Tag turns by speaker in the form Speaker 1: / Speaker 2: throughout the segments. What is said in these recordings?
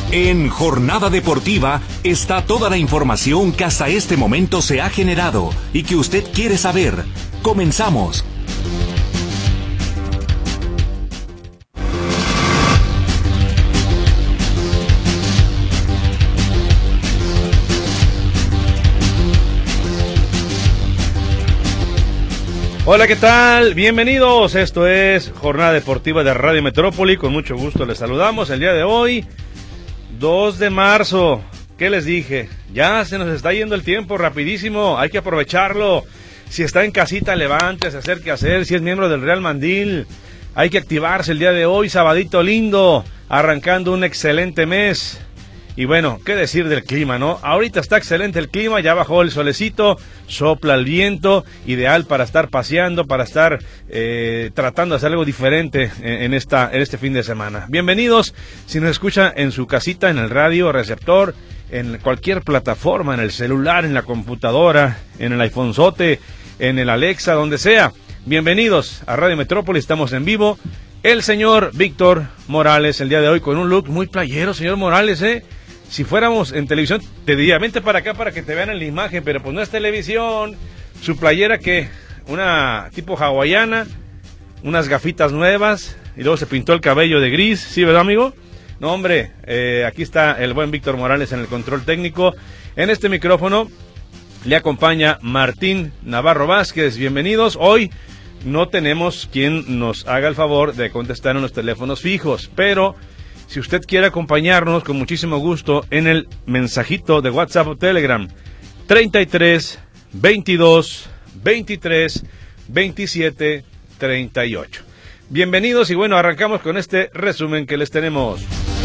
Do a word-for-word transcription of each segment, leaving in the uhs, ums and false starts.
Speaker 1: En Jornada Deportiva está toda la información que hasta este momento se ha generado y que usted quiere saber. Comenzamos.
Speaker 2: Hola, ¿qué tal? Bienvenidos, esto es Jornada Deportiva de Radio Metrópoli, con mucho gusto les saludamos el día de hoy, dos de marzo, ¿qué les dije? Ya se nos está yendo el tiempo rapidísimo, hay que aprovecharlo, si está en casita levántese, hacer qué hacer, si es miembro del Real Mandil, hay que activarse el día de hoy, sabadito lindo, arrancando un excelente mes. Y bueno, qué decir del clima, ¿no? Ahorita está excelente el clima, ya bajó el solecito, sopla el viento, ideal para estar paseando, para estar eh, tratando de hacer algo diferente en, en, esta, en este fin de semana. Bienvenidos, si nos escucha en su casita, en el radio, receptor, en cualquier plataforma, en el celular, en la computadora, en el iPhonezote, en el Alexa, donde sea. Bienvenidos a Radio Metrópoli, estamos en vivo. El señor Víctor Morales, el día de hoy, con un look muy playero, señor Morales, ¿eh? Si fuéramos en televisión, te diría, vente para acá para que te vean en la imagen, pero pues no es televisión. Su playera, que una tipo hawaiana, unas gafitas nuevas, y luego se pintó el cabello de gris, ¿sí, verdad, amigo? No, hombre, eh, aquí está el buen Víctor Morales en el control técnico. En este micrófono le acompaña Martín Navarro Vázquez. Bienvenidos. Hoy no tenemos quien nos haga el favor de contestar en los teléfonos fijos, pero si usted quiere acompañarnos, con muchísimo gusto, en el mensajito de WhatsApp o Telegram, treinta y tres, veintidós, veintitrés, veintisiete, treinta y ocho. Bienvenidos y bueno, arrancamos con este resumen que les tenemos.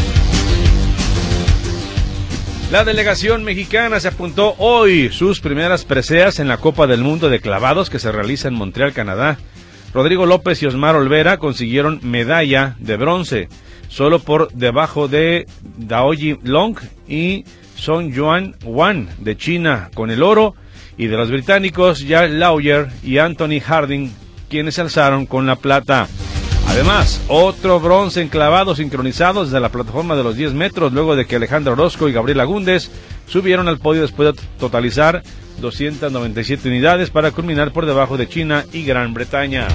Speaker 2: La delegación mexicana se apuntó hoy sus primeras preseas en la Copa del Mundo de Clavados que se realiza en Montreal, Canadá. Rodrigo López y Osmar Olvera consiguieron medalla de bronce, solo por debajo de Daoyi Long y Song Yuan Wan de China con el oro, y de los británicos Jack Lawyer y Anthony Harding, quienes se alzaron con la plata. Además, otro bronce en clavados sincronizados desde la plataforma de los diez metros, luego de que Alejandro Orozco y Gabriel Agúndez subieron al podio después de totalizar doscientas noventa y siete unidades para culminar por debajo de China y Gran Bretaña.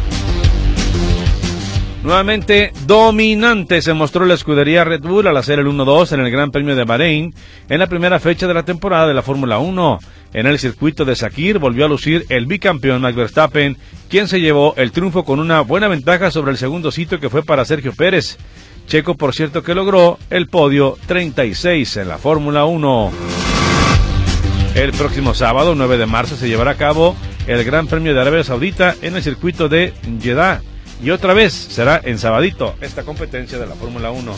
Speaker 2: Nuevamente dominante se mostró la escudería Red Bull al hacer el uno dos en el Gran Premio de Bahrein en la primera fecha de la temporada de la Fórmula uno. En el circuito de Sakir volvió a lucir el bicampeón Max Verstappen, quien se llevó el triunfo con una buena ventaja sobre el segundo sitio, que fue para Sergio Pérez. Checo, por cierto, que logró el podio treinta y seis en la Fórmula uno. El próximo sábado, nueve de marzo, se llevará a cabo el Gran Premio de Arabia Saudita en el circuito de Jeddah. Y otra vez será en sabadito esta competencia de la Fórmula uno.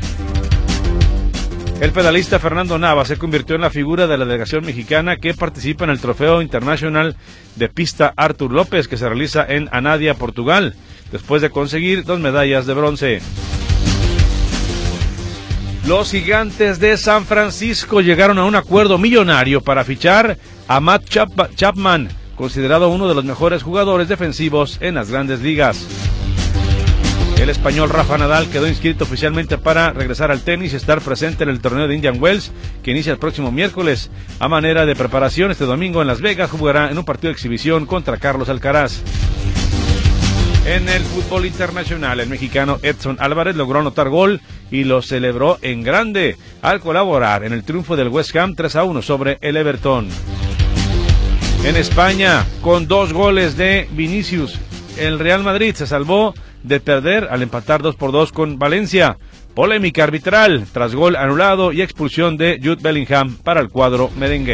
Speaker 2: El pedalista Fernando Nava se convirtió en la figura de la delegación mexicana que participa en el Trofeo Internacional de Pista Artur López, que se realiza en Anadia, Portugal, después de conseguir dos medallas de bronce. Los Gigantes de San Francisco llegaron a un acuerdo millonario para fichar a Matt Chap- Chapman, considerado uno de los mejores jugadores defensivos en las grandes ligas. El español Rafa Nadal quedó inscrito oficialmente para regresar al tenis y estar presente en el torneo de Indian Wells, que inicia el próximo miércoles. A manera de preparación, este domingo en Las Vegas jugará en un partido de exhibición contra Carlos Alcaraz. En el fútbol internacional, el mexicano Edson Álvarez logró anotar gol y lo celebró en grande al colaborar en el triunfo del West Ham tres a uno sobre el Everton. En España, con dos goles de Vinicius, el Real Madrid se salvó de perder al empatar dos por dos con Valencia. Polémica arbitral tras gol anulado y expulsión de Jude Bellingham para el cuadro merengue.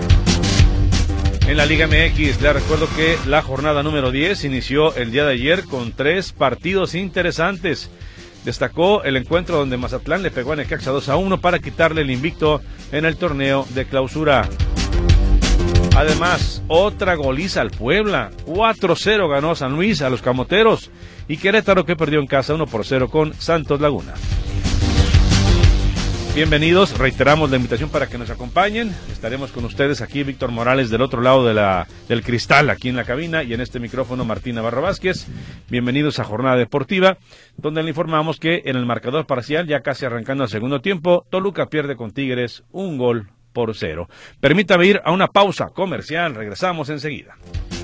Speaker 2: En la Liga M X, les recuerdo que la jornada número diez inició el día de ayer con tres partidos interesantes. Destacó el encuentro donde Mazatlán le pegó a Necaxa dos a uno para quitarle el invicto en el torneo de clausura. Además, otra goliza al Puebla, cuatro cero ganó San Luis a los Camoteros, y Querétaro, que perdió en casa uno por cero con Santos Laguna. Bienvenidos, reiteramos la invitación para que nos acompañen. Estaremos con ustedes aquí, Víctor Morales del otro lado de la, del cristal, aquí en la cabina, y en este micrófono Martín Navarro Vázquez. Bienvenidos a Jornada Deportiva, donde le informamos que en el marcador parcial, ya casi arrancando el segundo tiempo, Toluca pierde con Tigres un gol por cero. Permítame ir a una pausa comercial, regresamos enseguida.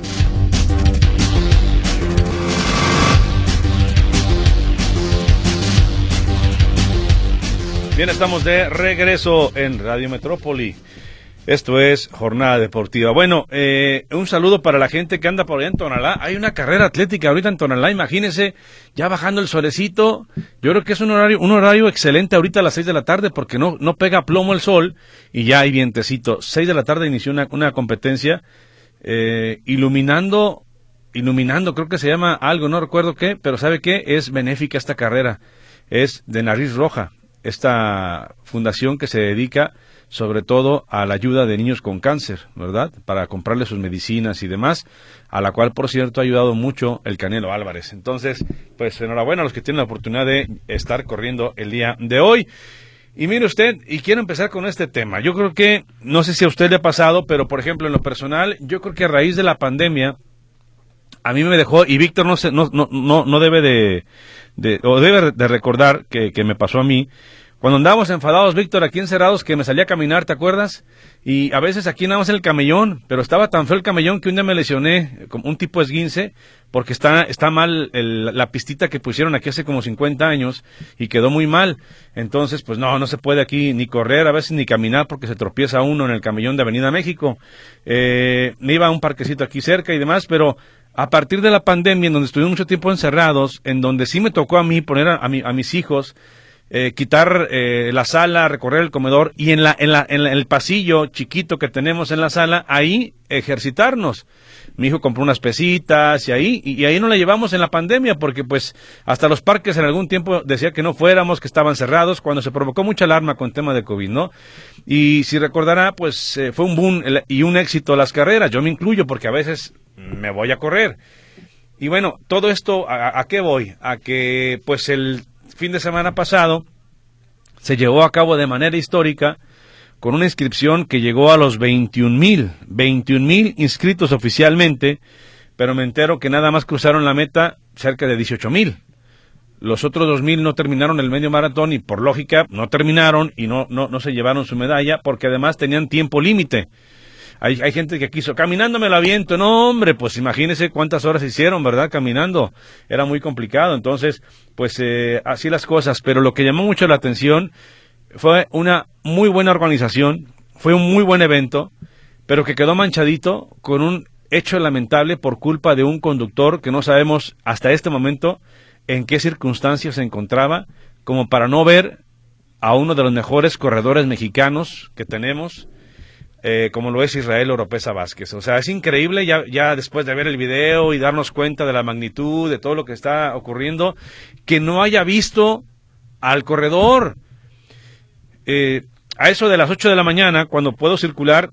Speaker 2: Bien, estamos de regreso en Radio Metrópoli. Esto es Jornada Deportiva. Bueno, eh, un saludo para la gente que anda por allá en Tonalá. Hay una carrera atlética ahorita en Tonalá, imagínense, ya bajando el solecito. Yo creo que es un horario, un horario excelente ahorita a las seis de la tarde porque no, no pega plomo el sol y ya hay vientecito. Seis de la tarde inició una, una competencia eh, iluminando, iluminando, creo que se llama algo, no recuerdo qué, pero ¿sabe qué? Es benéfica esta carrera, es de Nariz Roja. Esta fundación que se dedica sobre todo a la ayuda de niños con cáncer, ¿verdad? Para comprarles sus medicinas y demás, a la cual, por cierto, ha ayudado mucho el Canelo Álvarez. Entonces, pues enhorabuena a los que tienen la oportunidad de estar corriendo el día de hoy. Y mire usted, y quiero empezar con este tema. Yo creo que, no sé si a usted le ha pasado, pero por ejemplo, en lo personal, yo creo que a raíz de la pandemia, a mí me dejó, y Víctor no se, no, no, no, no debe de, de, o debe de recordar que, que me pasó a mí, cuando andábamos enfadados, Víctor, aquí encerrados, que me salía a caminar, ¿te acuerdas? Y a veces aquí nada más en el camellón, pero estaba tan feo el camellón que un día me lesioné, como un tipo esguince, porque está, está mal el, la pistita que pusieron aquí hace como cincuenta años, y quedó muy mal. Entonces, pues no, no se puede aquí ni correr, a veces ni caminar, porque se tropieza uno en el camellón de Avenida México. Eh, me iba a un parquecito aquí cerca y demás, pero a partir de la pandemia, en donde estuvimos mucho tiempo encerrados, en donde sí me tocó a mí poner a, a, mi, a mis hijos, Eh, quitar eh, la sala, recorrer el comedor y en la, en la en el pasillo chiquito que tenemos en la sala, ahí ejercitarnos. Mi hijo compró unas pesitas y ahí y, y ahí no la llevamos en la pandemia porque pues hasta los parques en algún tiempo decía que no fuéramos, que estaban cerrados cuando se provocó mucha alarma con el tema de COVID, ¿no? Y si recordará, pues eh, fue un boom el, y un éxito las carreras. Yo me incluyo porque a veces me voy a correr. Y bueno, todo esto, ¿a, a qué voy? A que pues el fin de semana pasado se llevó a cabo de manera histórica con una inscripción que llegó a los veintiún mil, veintiún mil inscritos oficialmente, pero me entero que nada más cruzaron la meta cerca de dieciocho mil. Los otros dos mil no terminaron el medio maratón y por lógica no terminaron y no, no, no se llevaron su medalla porque además tenían tiempo límite. Hay, hay gente que quiso, caminando me lo aviento, no hombre, pues imagínese cuántas horas hicieron, ¿verdad? Caminando, era muy complicado, entonces, pues eh, así las cosas, pero lo que llamó mucho la atención fue una muy buena organización, fue un muy buen evento, pero que quedó manchadito con un hecho lamentable por culpa de un conductor que no sabemos hasta este momento en qué circunstancias se encontraba, como para no ver a uno de los mejores corredores mexicanos que tenemos, Eh, como lo es Israel Oropesa Vázquez. O sea, es increíble ya, ya después de ver el video y darnos cuenta de la magnitud de todo lo que está ocurriendo, que no haya visto al corredor. Eh, a eso de las ocho de la mañana, cuando puedo circular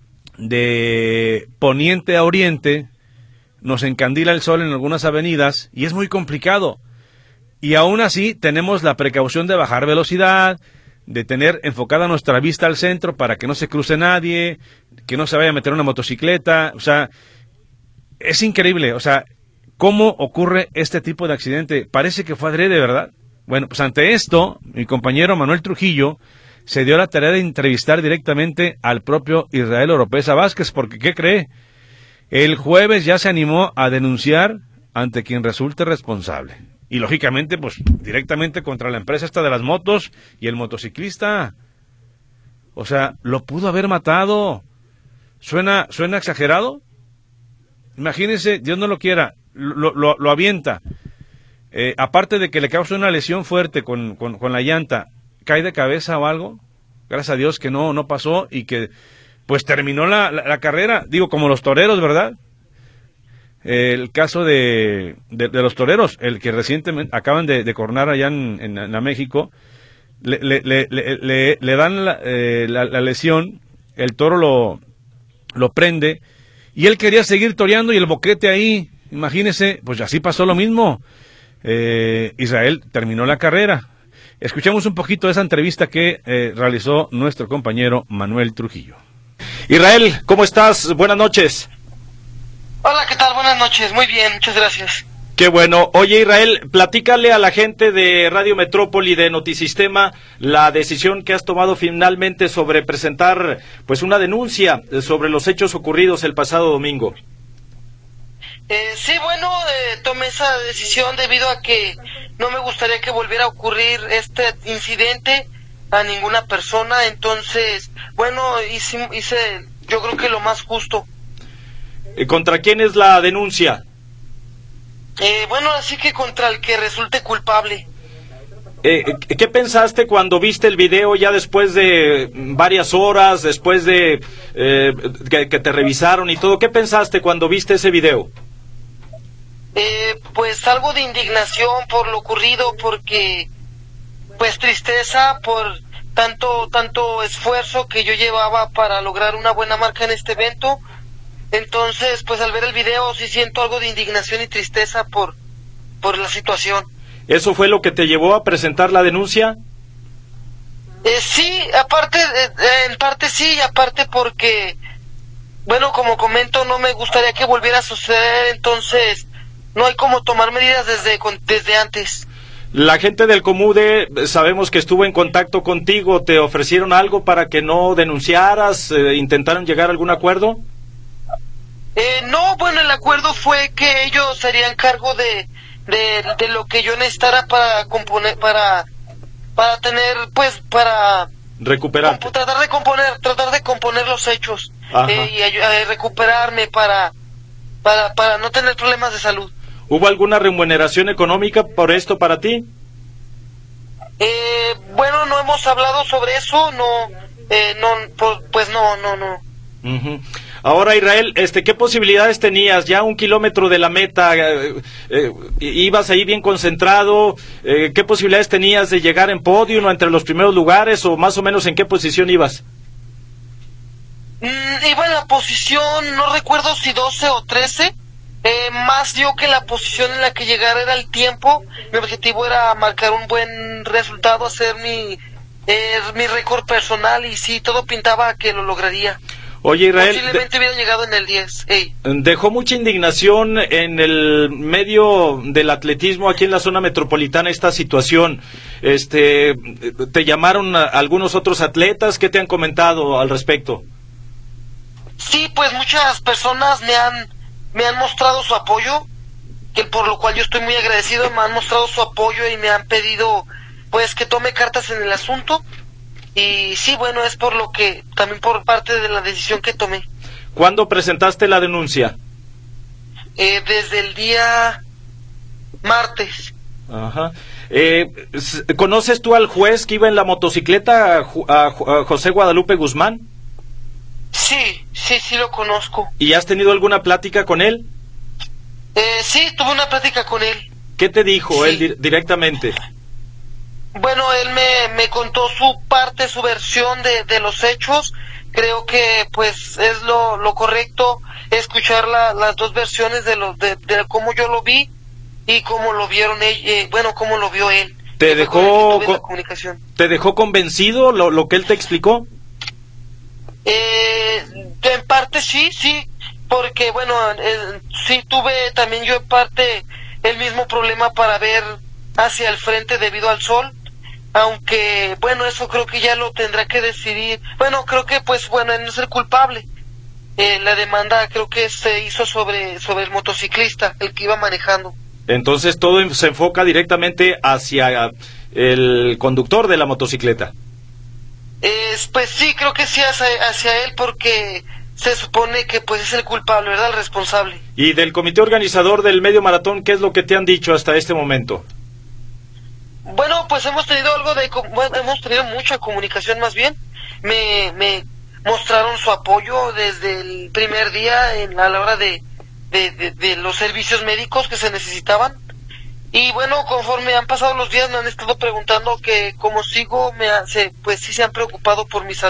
Speaker 2: de poniente a oriente, nos encandila el sol en algunas avenidas y es muy complicado. Y aún así tenemos la precaución de bajar velocidad, de tener enfocada nuestra vista al centro para que no se cruce nadie, que no se vaya a meter una motocicleta. O sea, es increíble, o sea, cómo ocurre este tipo de accidente. Parece que fue adrede, ¿verdad? Bueno, pues ante esto, mi compañero Manuel Trujillo se dio la tarea de entrevistar directamente al propio Israel Oropesa Vázquez, porque ¿qué cree? El jueves ya se animó a denunciar ante quien resulte responsable. Y lógicamente, pues, directamente contra la empresa esta de las motos y el motociclista. O sea, lo pudo haber matado. ¿Suena, suena exagerado? Imagínense, Dios no lo quiera, lo, lo, lo avienta. Eh, aparte de que le causa una lesión fuerte con, con, con la llanta, cae de cabeza o algo. Gracias a Dios que no, no pasó y que, pues, terminó la, la, la carrera. Digo, como los toreros, ¿verdad? El caso de, de, de los toreros, el que recientemente acaban de, de coronar allá en, en, en México, le, le, le, le, le dan la, eh, la, la lesión, el toro lo, lo prende, y él quería seguir toreando y el boquete ahí, imagínese, pues así pasó lo mismo. Eh, Israel terminó la carrera. Escuchemos un poquito de esa entrevista que eh, realizó nuestro compañero Manuel Trujillo. Israel, ¿cómo estás? Buenas noches.
Speaker 3: Hola, ¿qué tal? Buenas noches. Muy bien, muchas gracias.
Speaker 4: Qué bueno. Oye, Israel, platícale a la gente de Radio Metrópoli, de Notisistema, la decisión que has tomado finalmente sobre presentar pues una denuncia sobre los hechos ocurridos el pasado domingo.
Speaker 3: Eh, sí, bueno, eh, tomé esa decisión debido a que no me gustaría que volviera a ocurrir este incidente a ninguna persona, entonces, bueno, hice, hice yo creo que lo más justo.
Speaker 4: ¿Contra quién es la denuncia?
Speaker 3: Eh, bueno, así que contra el que resulte culpable.
Speaker 4: Eh, ¿Qué pensaste cuando viste el video ya después de varias horas, después de eh, que, que te revisaron y todo? ¿Qué pensaste cuando viste ese video?
Speaker 3: Eh, pues algo de indignación por lo ocurrido, porque pues tristeza por tanto tanto esfuerzo que yo llevaba para lograr una buena marca en este evento. Entonces, pues al ver el video sí siento algo de indignación y tristeza por por la situación.
Speaker 4: ¿Eso fue lo que te llevó a presentar la denuncia?
Speaker 3: Eh, sí, aparte, eh, en parte sí, y aparte porque, bueno, como comento, no me gustaría que volviera a suceder, entonces no hay como tomar medidas desde, desde antes.
Speaker 4: La gente del Comude, sabemos que estuvo en contacto contigo, ¿te ofrecieron algo para que no denunciaras? Eh, ¿Intentaron llegar a algún acuerdo?
Speaker 3: Eh, no, bueno, el acuerdo fue que ellos se harían cargo de, de, de lo que yo necesitara para componer, para, para tener, pues, para
Speaker 4: recuperar,
Speaker 3: tratar de componer, tratar de componer los hechos eh, y eh, recuperarme para, para, para no tener problemas de salud.
Speaker 4: ¿Hubo alguna remuneración económica por esto para ti?
Speaker 3: Eh, bueno, no hemos hablado sobre eso, no, eh, no, pues, pues no, no, no.
Speaker 4: Uh-huh. Ahora, Israel, este, ¿qué posibilidades tenías? Ya un kilómetro de la meta, eh, eh, ibas ahí bien concentrado, eh, ¿qué posibilidades tenías de llegar en podio o entre los primeros lugares, o más o menos en qué posición ibas?
Speaker 3: Mm, iba en la posición, no recuerdo si doce o trece, eh, más yo que la posición en la que llegara era el tiempo. Mi objetivo era marcar un buen resultado, hacer mi, eh, mi récord personal, y sí, todo pintaba a que lo lograría.
Speaker 4: Oye, Israel,
Speaker 3: posiblemente hubiera llegado en el diez. Hey.
Speaker 4: Dejó mucha indignación en el medio del atletismo aquí en la zona metropolitana esta situación. Este, ¿te llamaron a algunos otros atletas? ¿Qué te han comentado al respecto?
Speaker 3: Sí, pues muchas personas me han me han mostrado su apoyo, que por lo cual yo estoy muy agradecido. Me han mostrado su apoyo y me han pedido pues que tome cartas en el asunto. Y sí, bueno, es por lo que, también por parte de la decisión que tomé.
Speaker 4: ¿Cuándo presentaste la denuncia?
Speaker 3: Eh, desde el día martes.
Speaker 4: Ajá. Eh, ¿Conoces tú al juez que iba en la motocicleta, a, a, a José Guadalupe Guzmán?
Speaker 3: Sí, sí, sí lo conozco.
Speaker 4: ¿Y has tenido alguna plática con él?
Speaker 3: Eh, sí, tuve una plática con él.
Speaker 4: ¿Qué te dijo sí. él di- directamente?
Speaker 3: Bueno, él me, me contó su parte, su versión de, de los hechos. Creo que pues es lo, lo correcto escuchar la, las dos versiones de, lo, de, de cómo yo lo vi y cómo lo vieron ellos, eh, bueno, cómo lo vio él.
Speaker 4: ¿Te dejó
Speaker 3: con, comunicación.
Speaker 4: ¿Te dejó convencido lo, lo que él te explicó?
Speaker 3: Eh, en parte sí, sí, porque bueno, eh, sí tuve también yo en parte el mismo problema para ver hacia el frente debido al sol. Aunque, bueno, eso creo que ya lo tendrá que decidir. Bueno, creo que, pues, bueno, él no es el culpable. Eh, la demanda creo que se hizo sobre, sobre el motociclista, el que iba manejando.
Speaker 4: Entonces todo se enfoca directamente hacia el conductor de la motocicleta.
Speaker 3: Eh, pues sí, creo que sí, hacia, hacia él, porque se supone que, pues, es el culpable, ¿verdad? El responsable.
Speaker 4: Y del comité organizador del medio maratón, ¿qué es lo que te han dicho hasta este momento?
Speaker 3: Bueno, pues hemos tenido algo de, bueno, hemos tenido mucha comunicación más bien. Me, me mostraron su apoyo desde el primer día en, a la hora de, de, de, de los servicios médicos que se necesitaban. Y bueno, conforme han pasado los días me han estado preguntando que cómo sigo, me ha, se, pues sí se han preocupado por mi salud.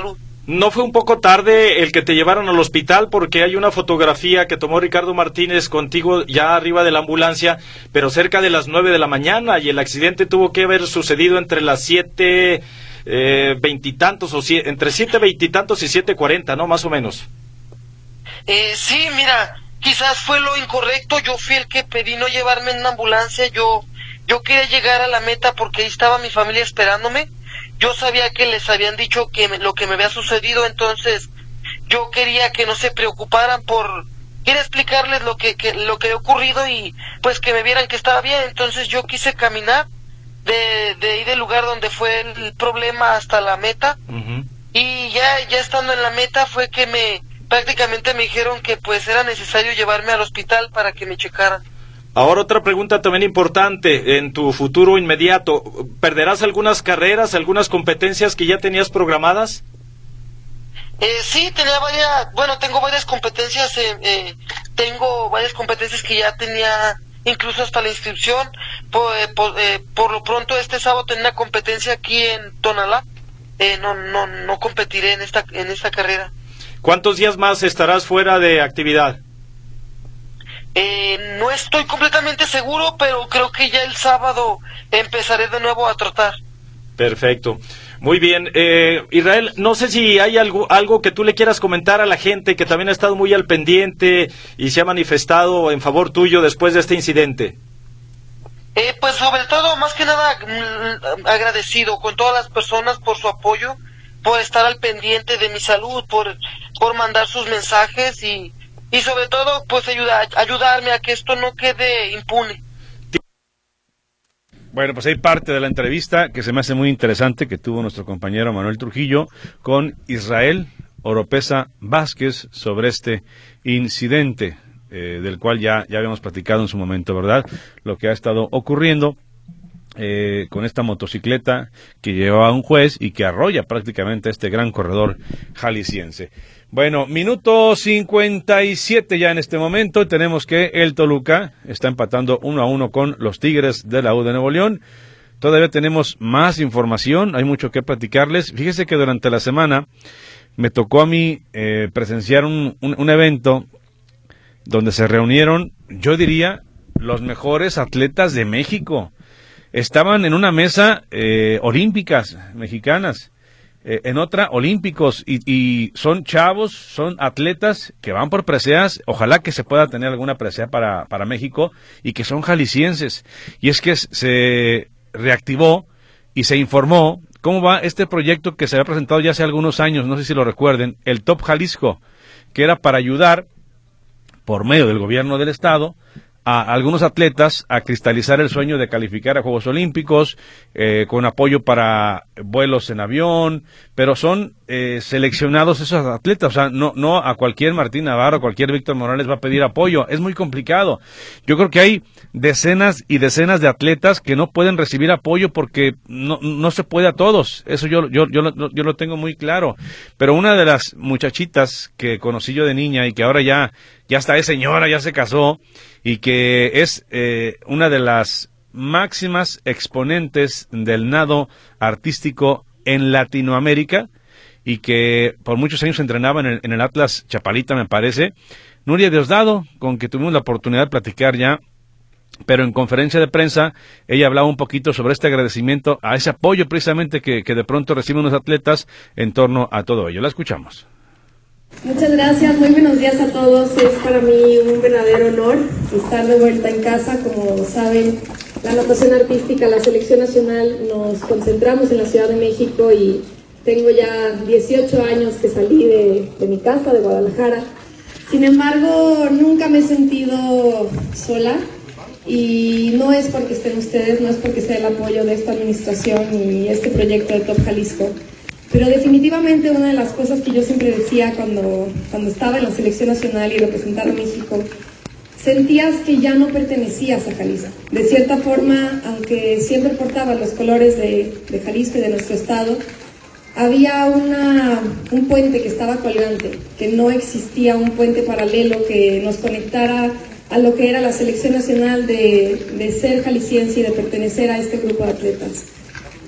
Speaker 4: ¿No fue un poco tarde el que te llevaron al hospital? Porque hay una fotografía que tomó Ricardo Martínez contigo ya arriba de la ambulancia, pero cerca de las nueve de la mañana, y el accidente tuvo que haber sucedido entre las siete eh, veintitantos, o si, entre siete veintitantos y siete cuarenta, ¿no? Más o menos.
Speaker 3: Eh, sí, mira, quizás fue lo incorrecto. Yo fui el que pedí no llevarme en una ambulancia. Yo, yo quería llegar a la meta porque ahí estaba mi familia esperándome. Yo sabía que les habían dicho que me, lo que me había sucedido, entonces yo quería que no se preocuparan por... Quería explicarles lo que, que lo que había ocurrido y pues que me vieran que estaba bien. Entonces yo quise caminar de, de ahí del lugar donde fue el problema hasta la meta. Uh-huh. Y ya, ya estando en la meta fue que me... prácticamente me dijeron que pues era necesario llevarme al hospital para que me checaran.
Speaker 4: Ahora otra pregunta también importante, en tu futuro inmediato, ¿perderás algunas carreras, algunas competencias que ya tenías programadas?
Speaker 3: Eh, sí, tenía varias, bueno, tengo varias competencias, eh, eh, tengo varias competencias que ya tenía, incluso hasta la inscripción. Por, eh, por, eh, por lo pronto este sábado tengo una competencia aquí en Tonalá, eh, no, no, no competiré en esta, en esta carrera.
Speaker 4: ¿Cuántos días más estarás fuera de actividad?
Speaker 3: Eh, no estoy completamente seguro, pero creo que ya el sábado empezaré de nuevo a trotar.
Speaker 4: Perfecto. Muy bien. Eh, Israel, no sé si hay algo, algo que tú le quieras comentar a la gente que también ha estado muy al pendiente y se ha manifestado en favor tuyo después de este incidente.
Speaker 3: Eh, pues sobre todo, más que nada, mmm, agradecido con todas las personas por su apoyo, por estar al pendiente de mi salud, por, por mandar sus mensajes y... Y sobre todo, pues ayuda, ayudarme a que esto no quede impune.
Speaker 2: Bueno, pues hay parte de la entrevista que se me hace muy interesante que tuvo nuestro compañero Manuel Trujillo con Israel Oropesa Vázquez sobre este incidente eh, del cual ya, ya habíamos platicado en su momento, ¿verdad? Lo que ha estado ocurriendo eh, con esta motocicleta que llevaba a un juez y que arrolla prácticamente a este gran corredor jalisciense. Bueno, minuto cincuenta y siete ya en este momento. Tenemos que el Toluca está empatando uno a uno con los Tigres de la U de Nuevo León. Todavía tenemos más información, hay mucho que platicarles. Fíjese que durante la semana me tocó a mí eh, presenciar un, un, un evento donde se reunieron, yo diría, los mejores atletas de México. Estaban en una mesa eh, olímpicas mexicanas. Eh, en otra, olímpicos, y, y son chavos, son atletas que van por preseas, ojalá que se pueda tener alguna presea para, para México, y que son jaliscienses. Y es que se reactivó y se informó cómo va este proyecto que se había presentado ya hace algunos años, no sé si lo recuerden, el Top Jalisco, que era para ayudar, por medio del gobierno del estado, a algunos atletas a cristalizar el sueño de calificar a Juegos Olímpicos, eh, con apoyo para vuelos en avión, pero son eh, seleccionados esos atletas, o sea, no, no a cualquier Martín Navarro, cualquier Víctor Morales va a pedir apoyo, es muy complicado. Yo creo que hay decenas y decenas de atletas que no pueden recibir apoyo porque no, no se puede a todos, eso yo, yo, yo, lo, yo lo tengo muy claro, pero una de las muchachitas que conocí yo de niña y que ahora ya, ya está es señora, ya se casó, y que es eh, una de las máximas exponentes del nado artístico en Latinoamérica y que por muchos años entrenaba en el, en el Atlas Chapalita, me parece, Nuria Diosdado, con que tuvimos la oportunidad de platicar ya, pero en conferencia de prensa ella hablaba un poquito sobre este agradecimiento a ese apoyo precisamente que, que de pronto reciben los atletas en torno a todo ello. La escuchamos.
Speaker 5: Muchas gracias, muy buenos días a todos. Es para mí un verdadero honor estar de vuelta en casa. Como saben, la natación artística, la selección nacional, nos concentramos en la Ciudad de México y tengo ya dieciocho años que salí de, de mi casa, de Guadalajara. Sin embargo, nunca me he sentido sola y no es porque estén ustedes, no es porque sea el apoyo de esta administración y este proyecto de Top Jalisco. Pero definitivamente una de las cosas que yo siempre decía cuando, cuando estaba en la selección nacional y representaba a México, sentías que ya no pertenecías a Jalisco. De cierta forma, aunque siempre portabas los colores de, de Jalisco y de nuestro estado, había una, un puente que estaba colgante, que no existía un puente paralelo que nos conectara a lo que era la selección nacional de, de ser jalisciense y de pertenecer a este grupo de atletas.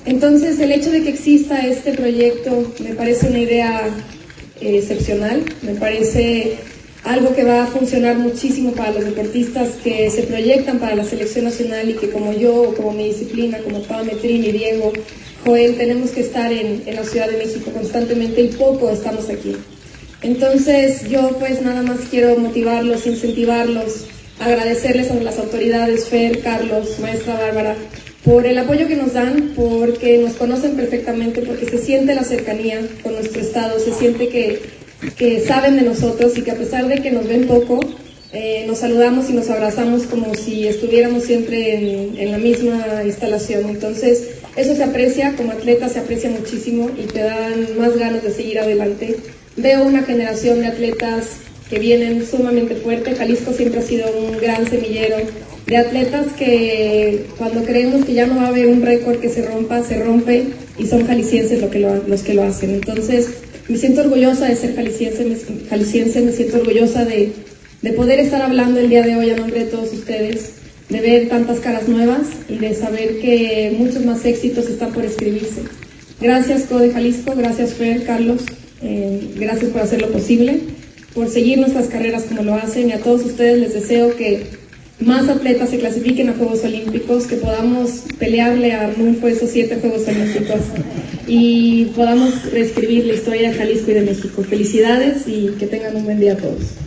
Speaker 5: Entonces, el hecho de que exista este proyecto me parece una idea eh, excepcional, me parece algo que va a funcionar muchísimo para los deportistas que se proyectan para la selección nacional y que como yo, como mi disciplina, como Pame, Trini, Diego, Joel, tenemos que estar en, en la Ciudad de México constantemente y poco estamos aquí. Entonces, yo pues nada más quiero motivarlos, incentivarlos, agradecerles a las autoridades, Fer, Carlos, maestra Bárbara, por el apoyo que nos dan, porque nos conocen perfectamente, porque se siente la cercanía con nuestro estado, se siente que, que saben de nosotros y que a pesar de que nos ven poco, eh, nos saludamos y nos abrazamos como si estuviéramos siempre en, en la misma instalación. Entonces, eso se aprecia, como atleta se aprecia muchísimo y te dan más ganas de seguir adelante. Veo una generación de atletas que vienen sumamente fuerte. Jalisco siempre ha sido un gran semillero de atletas que cuando creemos que ya no va a haber un récord que se rompa, se rompe y son jaliscienses lo que lo, los que lo hacen. Entonces, me siento orgullosa de ser jalisciense, me, jalisciense, me siento orgullosa de, de poder estar hablando el día de hoy a nombre de todos ustedes, de ver tantas caras nuevas y de saber que muchos más éxitos están por escribirse. Gracias, Code Jalisco, gracias, Fer, Carlos, eh, gracias por hacerlo posible, por seguir nuestras carreras como lo hacen, y a todos ustedes les deseo que más atletas se clasifiquen a Juegos Olímpicos, que podamos pelearle a Arnulfo esos siete Juegos Olímpicos y podamos reescribir la historia de Jalisco y de México. Felicidades y que tengan un buen día a todos.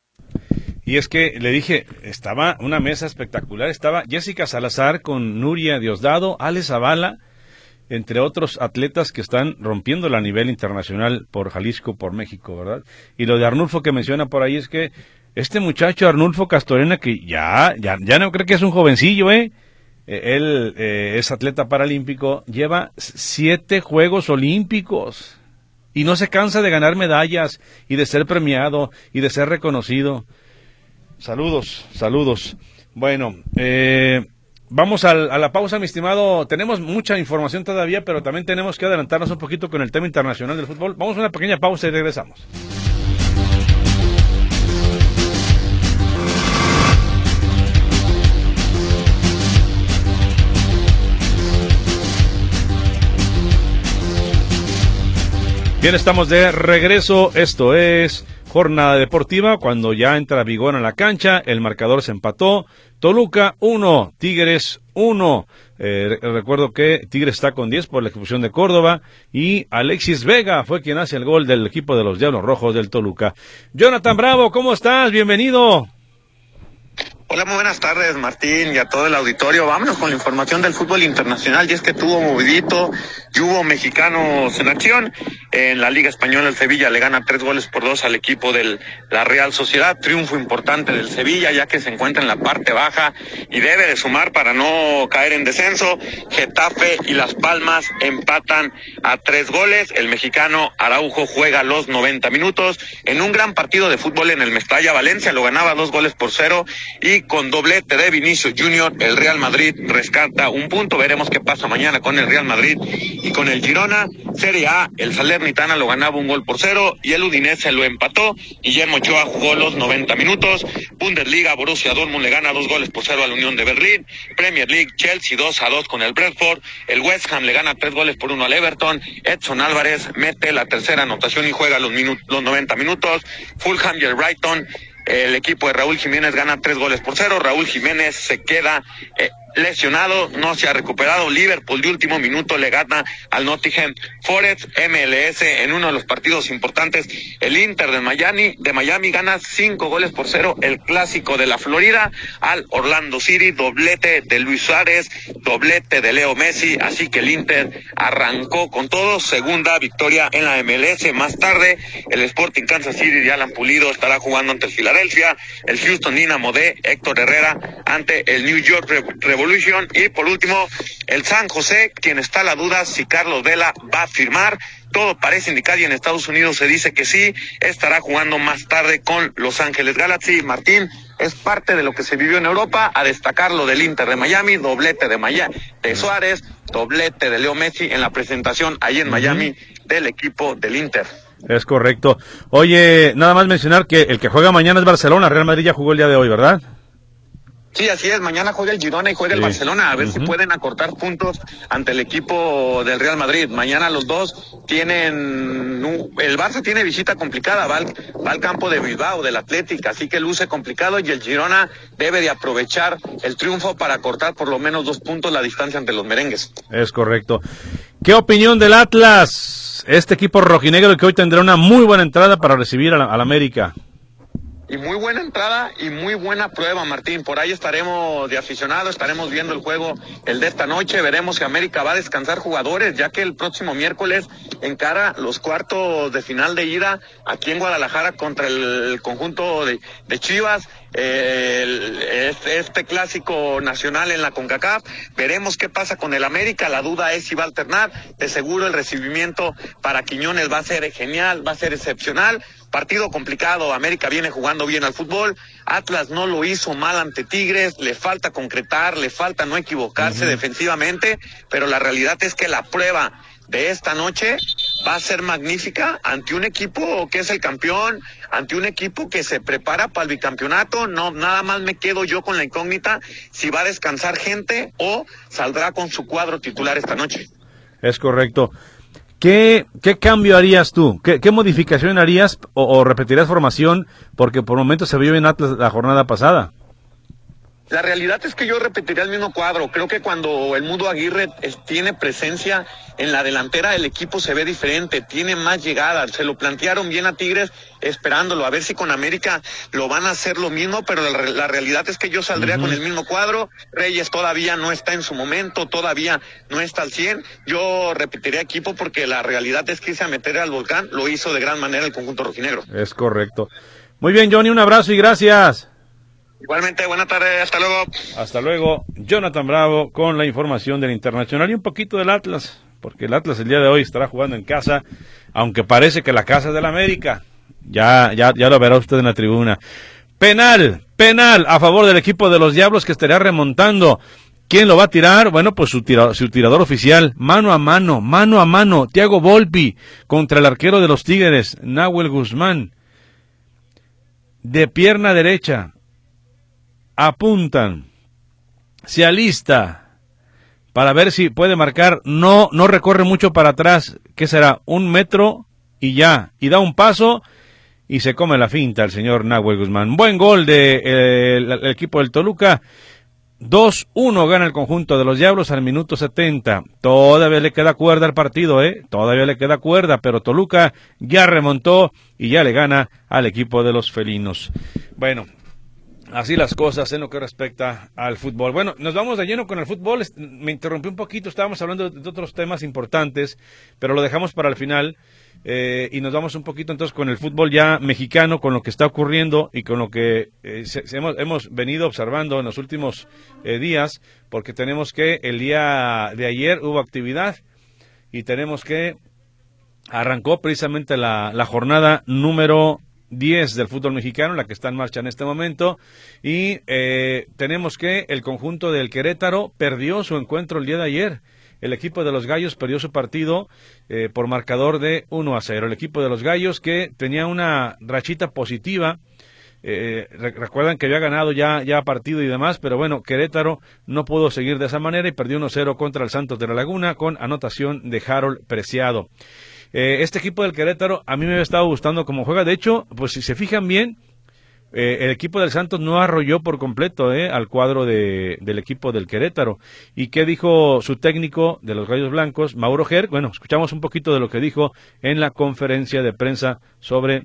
Speaker 2: Y es que le dije, estaba una mesa espectacular, estaba Jessica Salazar con Nuria Diosdado, Ale Zavala, entre otros atletas que están rompiéndola a nivel internacional por Jalisco, por México, ¿verdad? Y lo de Arnulfo que menciona por ahí es que este muchacho Arnulfo Castorena, que ya, ya, ya no creo que es un jovencillo, ¿eh? eh él eh, es atleta paralímpico, lleva siete Juegos Olímpicos y no se cansa de ganar medallas y de ser premiado y de ser reconocido. Saludos, saludos. Bueno, eh, vamos al, a la pausa, mi estimado. Tenemos mucha información todavía, pero también tenemos que adelantarnos un poquito con el tema internacional del fútbol. Vamos a una pequeña pausa y regresamos. Bien, estamos de regreso. Esto es Jornada Deportiva. Cuando ya entra Vigón a la cancha, el marcador se empató. Toluca uno, Tigres uno. Eh, recuerdo que Tigres está con diez por la expulsión de Córdoba y Alexis Vega fue quien hace el gol del equipo de los Diablos Rojos del Toluca. Jonathan Bravo, ¿cómo estás? Bienvenido.
Speaker 6: Hola, muy buenas tardes, Martín, y a todo el auditorio. Vámonos con la información del fútbol internacional, y es que tuvo movidito y hubo mexicanos en acción. En la Liga Española, el Sevilla le gana tres goles por dos al equipo de la Real Sociedad. Triunfo importante del Sevilla, ya que se encuentra en la parte baja y debe de sumar para no caer en descenso. Getafe y Las Palmas empatan a tres goles. El mexicano Araujo juega los noventa minutos en un gran partido de fútbol en el Mestalla. Valencia lo ganaba dos goles por cero, y con doblete de Vinicius Junior, el Real Madrid rescata un punto. Veremos qué pasa mañana con el Real Madrid y con el Girona. Serie A, el Salernitana lo ganaba un gol por cero y el Udinese lo empató. Guillermo Ochoa jugó los noventa minutos. Bundesliga, Borussia Dortmund le gana dos goles por cero a la Unión de Berlín. Premier League, Chelsea dos a dos con el Brentford. El West Ham le gana tres goles por uno al Everton. Edson Álvarez mete la tercera anotación y juega los, minu- los noventa minutos. Fulham y el Brighton, el equipo de Raúl Jiménez gana tres goles por cero. Raúl Jiménez se queda eh, lesionado, no se ha recuperado. Liverpool de último minuto le gana al Nottingham Forest. M L S en uno de los partidos importantes, el Inter de Miami, de Miami gana cinco goles por cero el clásico de la Florida al Orlando City. Doblete de Luis Suárez, doblete de Leo Messi, así que el Inter arrancó con todo. Segunda victoria en la M L S. Más tarde, el Sporting Kansas City de Alan Pulido estará jugando ante el Filadelfia. El Houston Dynamo de Héctor Herrera ante el New York Revolution. Y por último, el San José, quien está a la duda si Carlos Vela va a firmar. Todo parece indicar, y en Estados Unidos se dice que sí, estará jugando más tarde con Los Ángeles Galaxy. Martín, es parte de lo que se vivió en Europa. A destacar lo del Inter de Miami, doblete de Miami, de Suárez, doblete de Leo Messi en la presentación ahí en Miami del equipo del Inter.
Speaker 2: Es correcto. Oye, nada más mencionar que el que juega mañana es Barcelona. Real Madrid ya jugó el día de hoy, ¿verdad?
Speaker 6: Sí, así es, mañana juega el Girona y juega sí. el Barcelona, a ver uh-huh. si pueden acortar puntos ante el equipo del Real Madrid. Mañana los dos tienen, el Barça tiene visita complicada, va al, va al campo de Bilbao, del Athletic, así que luce complicado y el Girona debe de aprovechar el triunfo para acortar por lo menos dos puntos la distancia ante los merengues.
Speaker 2: Es correcto. ¿Qué opinión del Atlas? Este equipo rojinegro que hoy tendrá una muy buena entrada para recibir a la, a la América.
Speaker 6: Y muy buena entrada y muy buena prueba, Martín. Por ahí estaremos de aficionados, estaremos viendo el juego el de esta noche. Veremos si América va a descansar jugadores, ya que el próximo miércoles encara los cuartos de final de ida aquí en Guadalajara contra el conjunto de, de Chivas. Eh, el, este, este clásico nacional en la CONCACAF. Veremos qué pasa con el América. La duda es si va a alternar. De seguro el recibimiento para Quiñones va a ser genial, va a ser excepcional. Partido complicado, América viene jugando bien al fútbol, Atlas no lo hizo mal ante Tigres, le falta concretar, le falta no equivocarse uh-huh. defensivamente, pero la realidad es que la prueba de esta noche va a ser magnífica ante un equipo que es el campeón, ante un equipo que se prepara para el bicampeonato. No, nada más me quedo yo con la incógnita si va a descansar gente o saldrá con su cuadro titular esta noche.
Speaker 2: Es correcto. ¿Qué, qué cambio harías tú? ¿Qué, qué modificación harías o, o repetirías formación? Porque por momentos se vio bien Atlas la jornada pasada.
Speaker 6: La realidad es que yo repetiría el mismo cuadro. Creo que cuando el Mudo Aguirre tiene presencia en la delantera, el equipo se ve diferente, tiene más llegadas. Se lo plantearon bien a Tigres esperándolo, a ver si con América lo van a hacer lo mismo, pero la, la realidad es que yo saldría uh-huh. con el mismo cuadro. Reyes todavía no está en su momento, todavía no está al cien. Yo repetiría equipo porque la realidad es que irse a meter al volcán lo hizo de gran manera el conjunto rojinegro.
Speaker 2: Es correcto. Muy bien, Johnny, un abrazo y gracias.
Speaker 6: Igualmente, buena tarde, hasta luego.
Speaker 2: Hasta luego, Jonathan Bravo con la información del Internacional y un poquito del Atlas, porque el Atlas el día de hoy estará jugando en casa, aunque parece que la casa es del América. Ya, ya, ya lo verá usted en la tribuna. Penal, penal a favor del equipo de los Diablos que estaría remontando. ¿Quién lo va a tirar? Bueno, pues su, tira, su tirador oficial, mano a mano, mano a mano, Thiago Volpi contra el arquero de los Tigres, Nahuel Guzmán. De pierna derecha. Apuntan, se alista para ver si puede marcar, no, no recorre mucho para atrás, ¿qué será? Un metro y ya, y da un paso y se come la finta el señor Nahuel Guzmán. Buen gol de eh, el, el equipo del Toluca, dos uno gana el conjunto de los Diablos al minuto setenta, todavía le queda cuerda al partido, eh, todavía le queda cuerda, pero Toluca ya remontó y ya le gana al equipo de los felinos. Bueno, así las cosas en lo que respecta al fútbol. Bueno, nos vamos de lleno con el fútbol. Me interrumpí un poquito, estábamos hablando de otros temas importantes, pero lo dejamos para el final. Eh, y nos vamos un poquito entonces con el fútbol ya mexicano, con lo que está ocurriendo y con lo que eh, se, se hemos, hemos venido observando en los últimos eh, días, porque tenemos que el día de ayer hubo actividad y tenemos que arrancó precisamente la, la jornada número diez del fútbol mexicano, la que está en marcha en este momento, y eh, tenemos que el conjunto del Querétaro perdió su encuentro el día de ayer. El equipo de los Gallos perdió su partido eh, por marcador de uno a cero. El equipo de los Gallos, que tenía una rachita positiva, eh, re- recuerdan que había ganado ya, ya partido y demás, pero bueno, Querétaro no pudo seguir de esa manera y perdió uno a cero contra el Santos de la Laguna con anotación de Harold Preciado. Eh, este equipo del Querétaro a mí me ha estado gustando cómo juega. De hecho, pues si se fijan bien, eh, el equipo del Santos no arrolló por completo eh, al cuadro de, del equipo del Querétaro. ¿Y qué dijo su técnico de los Gallos Blancos, Mauro Herc? Bueno, escuchamos un poquito de lo que dijo en la conferencia de prensa sobre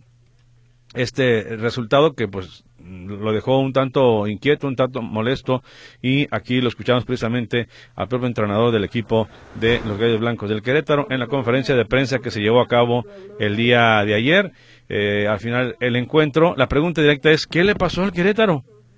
Speaker 2: este resultado que pues lo dejó un tanto inquieto, un tanto molesto, y aquí lo escuchamos precisamente al propio entrenador del equipo de los Gallos Blancos del Querétaro en la conferencia de prensa que se llevó a cabo el día de ayer. Eh, al final el encuentro, la pregunta directa es, ¿qué le pasó al Querétaro?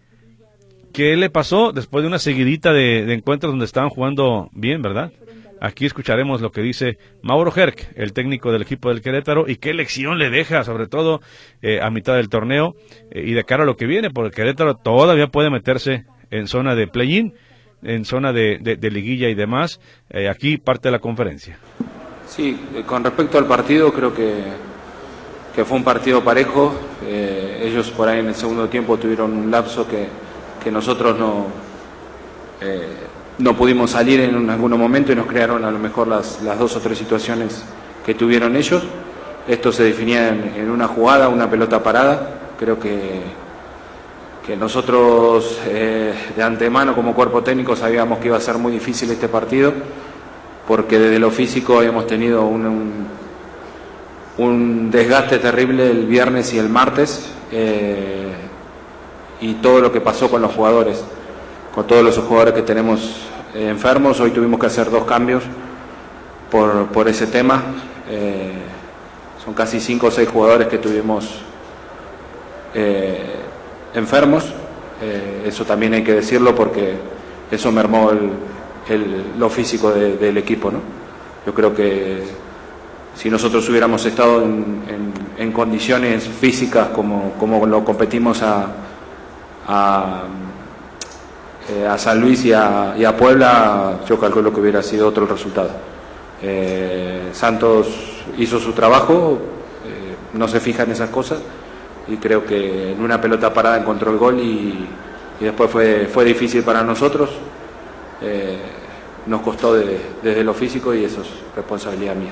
Speaker 2: ¿Qué le pasó después de una seguidita de, de encuentros donde estaban jugando bien, verdad? Aquí escucharemos lo que dice Mauro Herc, el técnico del equipo del Querétaro, y qué lección le deja, sobre todo eh, a mitad del torneo eh, y de cara a lo que viene, porque el Querétaro todavía puede meterse en zona de play-in, en zona de, de, de liguilla y demás. Eh, aquí parte de la conferencia.
Speaker 7: Sí, eh, con respecto al partido, creo que, que fue un partido parejo. Eh, ellos por ahí en el segundo tiempo tuvieron un lapso que, que nosotros no, eh, no pudimos salir en algunos momentos y nos crearon a lo mejor las, las dos o tres situaciones que tuvieron ellos. Esto se definía en, en una jugada, una pelota parada. Creo que, que nosotros eh, de antemano como cuerpo técnico sabíamos que iba a ser muy difícil este partido, porque desde lo físico habíamos tenido un, un, un desgaste terrible el viernes y el martes, eh, y todo lo que pasó con los jugadores, con todos los jugadores que tenemos eh, enfermos. Hoy tuvimos que hacer dos cambios por, por ese tema. Eh, son casi cinco o seis jugadores que tuvimos eh, enfermos. Eh, eso también hay que decirlo, porque eso mermó el, el, lo físico de, del equipo, ¿no? Yo creo que si nosotros hubiéramos estado en, en, en condiciones físicas como, como lo competimos a, a, eh, a San Luis y a, y a Puebla, yo calculo que hubiera sido otro el resultado. Eh, Santos hizo su trabajo, eh, no se fija en esas cosas, y creo que en una pelota parada encontró el gol, y, y después fue, fue difícil para nosotros. Eh, nos costó de, desde lo físico, y eso es responsabilidad mía.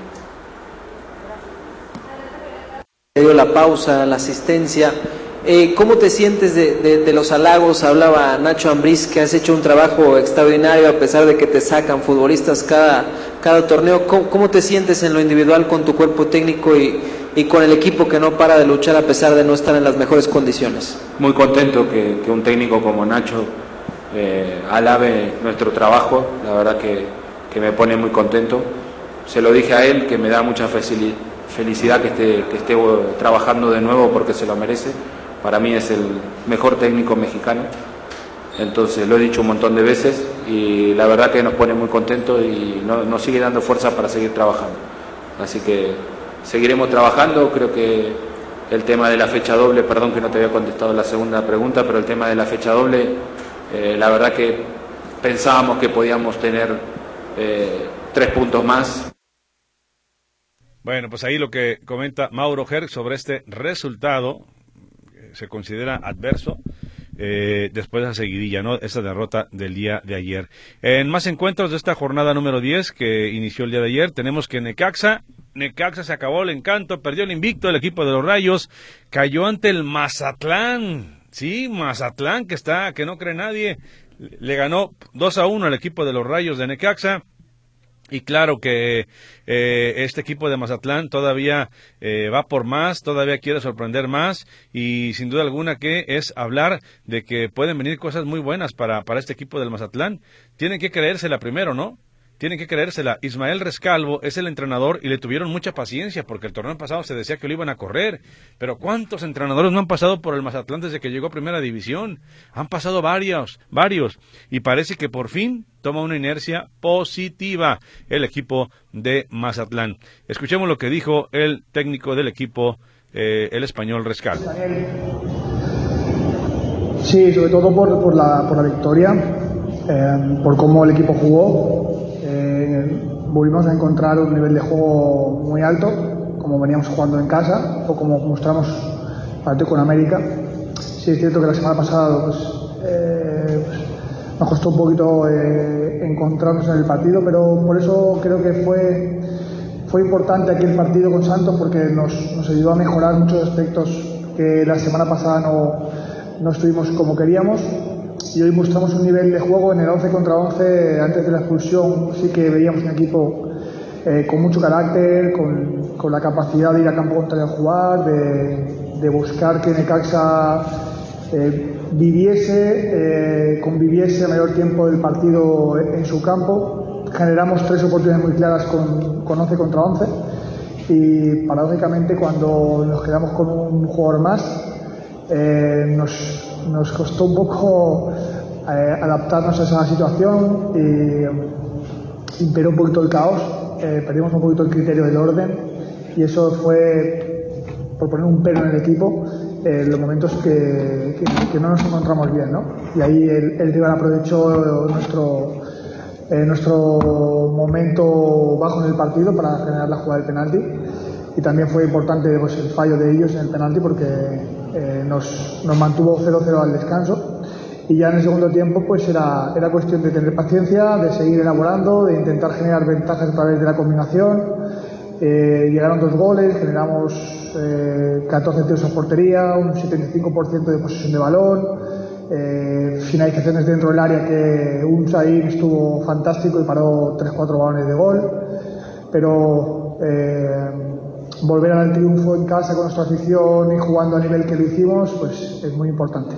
Speaker 8: Dio la pausa, la asistencia. Eh, ¿Cómo te sientes de, de, de los halagos? Hablaba Nacho Ambriz que has hecho un trabajo extraordinario a pesar de que te sacan futbolistas cada, cada torneo. ¿Cómo, ¿Cómo te sientes en lo individual con tu cuerpo técnico y, y con el equipo que no para de luchar a pesar de no estar en las mejores condiciones?
Speaker 7: Muy contento que, que un técnico como Nacho eh, alabe nuestro trabajo. La verdad que, que me pone muy contento. Se lo dije a él, que me da mucha felicidad felicidad que esté, que esté trabajando de nuevo, porque se lo merece. Para mí es el mejor técnico mexicano, entonces lo he dicho un montón de veces, y la verdad que nos pone muy contentos y no, nos sigue dando fuerza para seguir trabajando. Así que seguiremos trabajando. Creo que el tema de la fecha doble, perdón que no te había contestado la segunda pregunta, pero el tema de la fecha doble, eh, la verdad que pensábamos que podíamos tener eh, tres puntos más.
Speaker 2: Bueno, pues ahí lo que comenta Mauro Herg sobre este resultado, se considera adverso, eh, después de esa seguidilla, ¿no? Esa derrota del día de ayer. En más encuentros de esta jornada número diez que inició el día de ayer, tenemos que Necaxa, Necaxa se acabó el encanto, perdió el invicto, el equipo de los Rayos cayó ante el Mazatlán, sí, Mazatlán que está, que no cree nadie, le ganó dos a uno al equipo de los Rayos de Necaxa. Y claro que eh, este equipo de Mazatlán todavía eh, va por más, todavía quiere sorprender más, y sin duda alguna que es hablar de que pueden venir cosas muy buenas para, para este equipo del Mazatlán. Tienen que creérsela primero, ¿no? Tienen que creérsela. Ismael Rescalvo es el entrenador y le tuvieron mucha paciencia, porque el torneo pasado se decía que lo iban a correr, pero ¿cuántos entrenadores no han pasado por el Mazatlán desde que llegó a Primera División? Han pasado varios, varios, y parece que por fin toma una inercia positiva el equipo de Mazatlán. Escuchemos lo que dijo el técnico del equipo, eh, el español Rescalvo.
Speaker 9: Sí, sobre todo por, por, la, por la victoria, eh, por cómo el equipo jugó. Eh, volvimos a encontrar un nivel de juego muy alto, como veníamos jugando en casa, o como mostramos partido con América. Sí, es cierto que la semana pasada pues, eh, pues, nos costó un poquito eh, encontrarnos en el partido, pero por eso creo que fue, fue importante aquí el partido con Santos, porque nos, nos ayudó a mejorar muchos aspectos que la semana pasada no, no estuvimos como queríamos. Y hoy mostramos un nivel de juego en el once contra once. Antes de la expulsión sí que veíamos un equipo eh, con mucho carácter, con, con la capacidad de ir a campo contrario a jugar, de, de buscar que Necaxa eh, viviese, eh, conviviese el mayor tiempo del partido en su campo. Generamos tres oportunidades muy claras con, con once contra once, y paradójicamente cuando nos quedamos con un jugador más eh, nos Nos costó un poco eh, adaptarnos a esa situación, y imperó un poquito el caos, eh, perdimos un poquito el criterio del orden, y eso fue, por poner un pelo en el equipo, eh, los momentos que, que, que no nos encontramos bien, ¿no? Y ahí el, el rival aprovechó nuestro, eh, nuestro momento bajo en el partido para generar la jugada del penalti, y también fue importante pues, el fallo de ellos en el penalti, porque Eh, nos, nos mantuvo cero cero al descanso, Y ya en el segundo tiempo pues era, era cuestión de tener paciencia, de seguir elaborando, de intentar generar ventajas a través de la combinación. Eh, llegaron dos goles, generamos eh, catorce tiros a portería, un setenta y cinco por ciento de posesión de balón, eh, finalizaciones dentro del área que un Saín estuvo fantástico y paró tres cuatro balones de gol. Pero eh, volver al triunfo en casa con nuestra afición y jugando a nivel que lo hicimos pues es muy importante.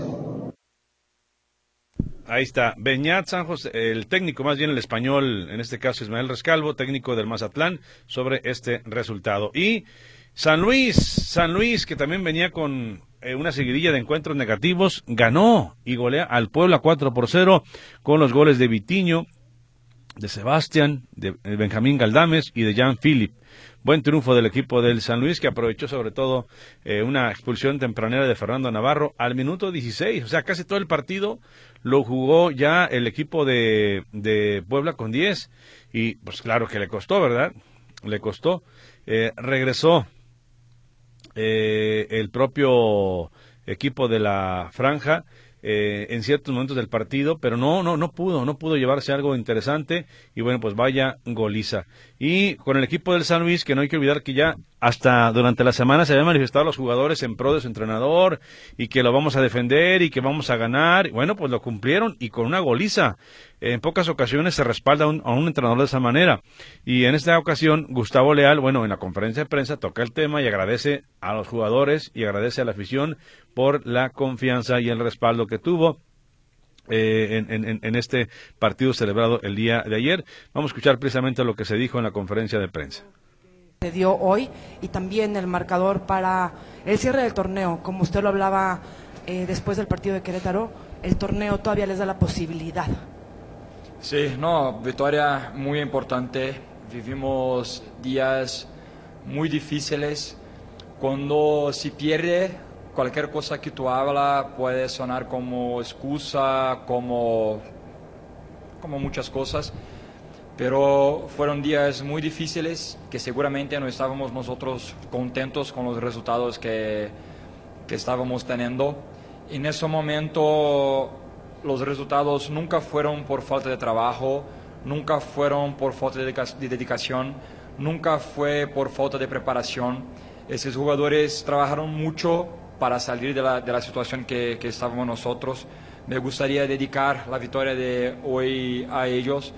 Speaker 2: Ahí está, Beñat San José, el técnico, más bien el español, en este caso Ismael Rescalvo, técnico del Mazatlán, sobre este resultado. Y San Luis, San Luis, que también venía con eh, una seguidilla de encuentros negativos, ganó y golea al Puebla cuatro por cero con los goles de Vitiño, de Sebastián, de Benjamín Galdames y de Jean Philippe. Buen triunfo del equipo del San Luis, que aprovechó sobre todo eh, una expulsión tempranera de Fernando Navarro al minuto dieciséis, o sea, casi todo el partido lo jugó ya el equipo de, de Puebla con diez, y pues claro que le costó, ¿verdad? Le costó. Eh, regresó eh, el propio equipo de la Franja Eh, en ciertos momentos del partido, pero no, no, no pudo, no pudo llevarse algo interesante, y bueno, pues vaya goliza. Y con el equipo del San Luis, que no hay que olvidar que ya hasta durante la semana se habían manifestado los jugadores en pro de su entrenador, y que lo vamos a defender, y que vamos a ganar, y bueno, pues lo cumplieron, y con una goliza. En pocas ocasiones se respalda a un, a un entrenador de esa manera, y en esta ocasión Gustavo Leal, bueno, en la conferencia de prensa toca el tema y agradece a los jugadores y agradece a la afición por la confianza y el respaldo que tuvo eh, en, en, en este partido celebrado el día de ayer. Vamos a escuchar precisamente lo que se dijo en la conferencia de prensa.
Speaker 10: Se dio hoy, y también el marcador para el cierre del torneo, como usted lo hablaba eh, después del partido de Querétaro, el torneo todavía les da la posibilidad.
Speaker 11: Sí, no, victoria muy importante. Vivimos días muy difíciles. Cuando se pierde, cualquier cosa que tú hablas puede sonar como excusa, como, como muchas cosas. Pero fueron días muy difíciles que seguramente no estábamos nosotros contentos con los resultados que, que estábamos teniendo. En ese momento los resultados nunca fueron por falta de trabajo, nunca fueron por falta de dedicación, nunca fue por falta de preparación. Esos jugadores trabajaron mucho para salir de la, de la situación que, que estábamos nosotros. Me gustaría dedicar la victoria de hoy a ellos,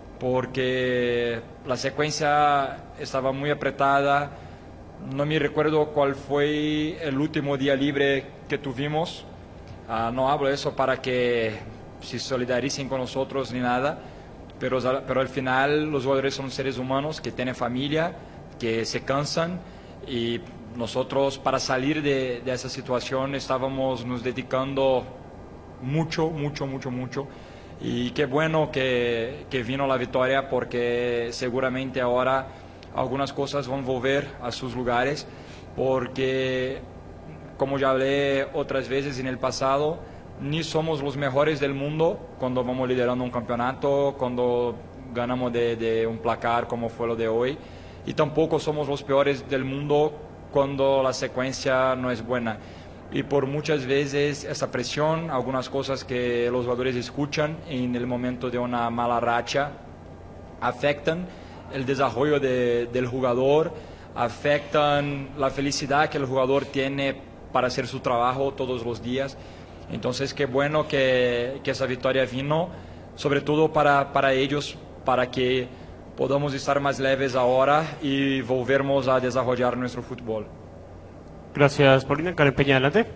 Speaker 11: porque la secuencia estaba muy apretada. No me recuerdo cuál fue el último día libre que tuvimos. Uh, no hablo de eso para que se solidaricen con nosotros ni nada, pero, pero al final los jugadores son seres humanos que tienen familia, que se cansan, y nosotros para salir de, de esa situación estábamos nos dedicando mucho, mucho, mucho, mucho. Y qué bueno que, que vino la victoria, porque seguramente ahora algunas cosas van a volver a sus lugares, porque como ya hablé otras veces en el pasado, ni somos los mejores del mundo cuando vamos liderando un campeonato, cuando ganamos de, de un placar como fue lo de hoy, y tampoco somos los peores del mundo cuando la secuencia no es buena. Y por muchas veces esa presión, algunas cosas que los jugadores escuchan en el momento de una mala racha, afectan el desarrollo de, del jugador, afectan la felicidad que el jugador tiene para hacer su trabajo todos los días. Entonces, qué bueno que, que esa victoria vino, sobre todo para, para ellos, para que podamos estar más leves ahora y volvermos a desarrollar nuestro fútbol.
Speaker 12: Gracias, Paulina. Karen Peña, adelante.